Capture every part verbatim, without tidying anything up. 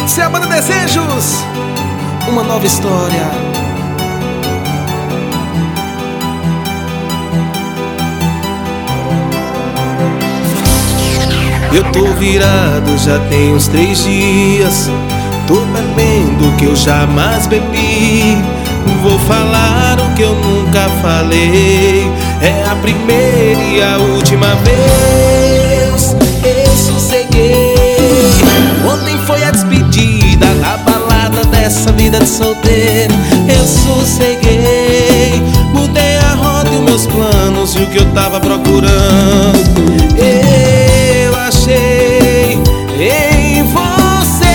Se a banda Desejos, uma nova história. Eu tô virado já tem uns três dias. Tô bebendo o que eu jamais bebi. Vou falar o que eu nunca falei. É a primeira e a última vez. Eu sosseguei. Ontem foi a despedida da balada dessa vida de solteiro. Eu sosseguei. Mudei a rota e os meus planos e o que eu tava procurando eu achei em você.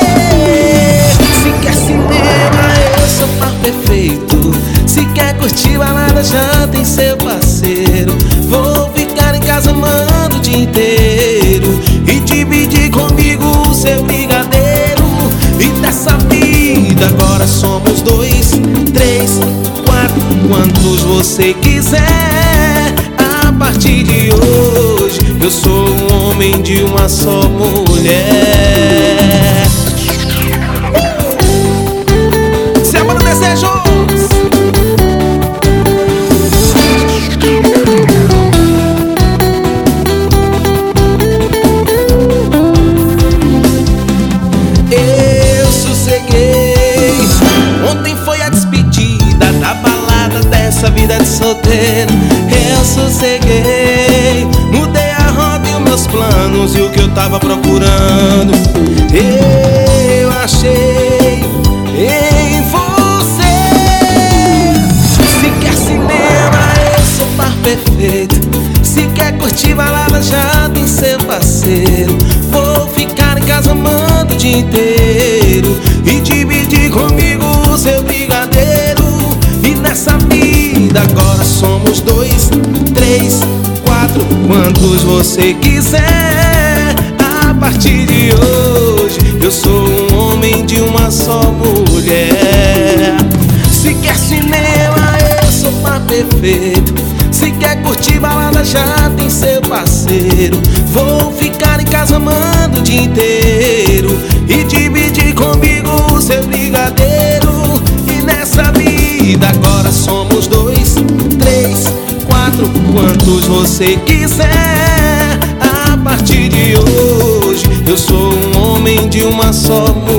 Se quer cinema, eu sou par perfeito. Se quer curtir balada, já tem seu parceiro. Vou ficar em casa amando o dia inteiro e dividir comigo o seu brigadeiro. E dessa vida agora somos dois, três, quatro, quantos você quiser. A partir de hoje eu sou um homem de uma só mulher. Se a banda Desejos. Eu sosseguei. Ontem foi a despedida da balada dessa vida de solteiro. Eu sosseguei. Mudei a rota e os meus planos e o que eu tava procurando eu achei em você. Se quer cinema, eu sou par perfeito. Se quer curtir balada, já tem seu parceiro. Vou ficar em casa amando o dia inteiro e dividir comigo o seu brigadeiro. E nessa vida agora somos dois, três, quatro, quantos você quiser. A partir de hoje eu sou um homem de uma só mulher. Se quer cinema, eu sou par perfeito. Se quer curtir balada, já tem seu parceiro. Vou ficar em casa amando o dia inteiro e dividir comigo o seu brigadeiro. E nessa vida agora somos dois, três, quatro, quantos você quiser. A partir de hoje eu sou um homem de uma só mulher.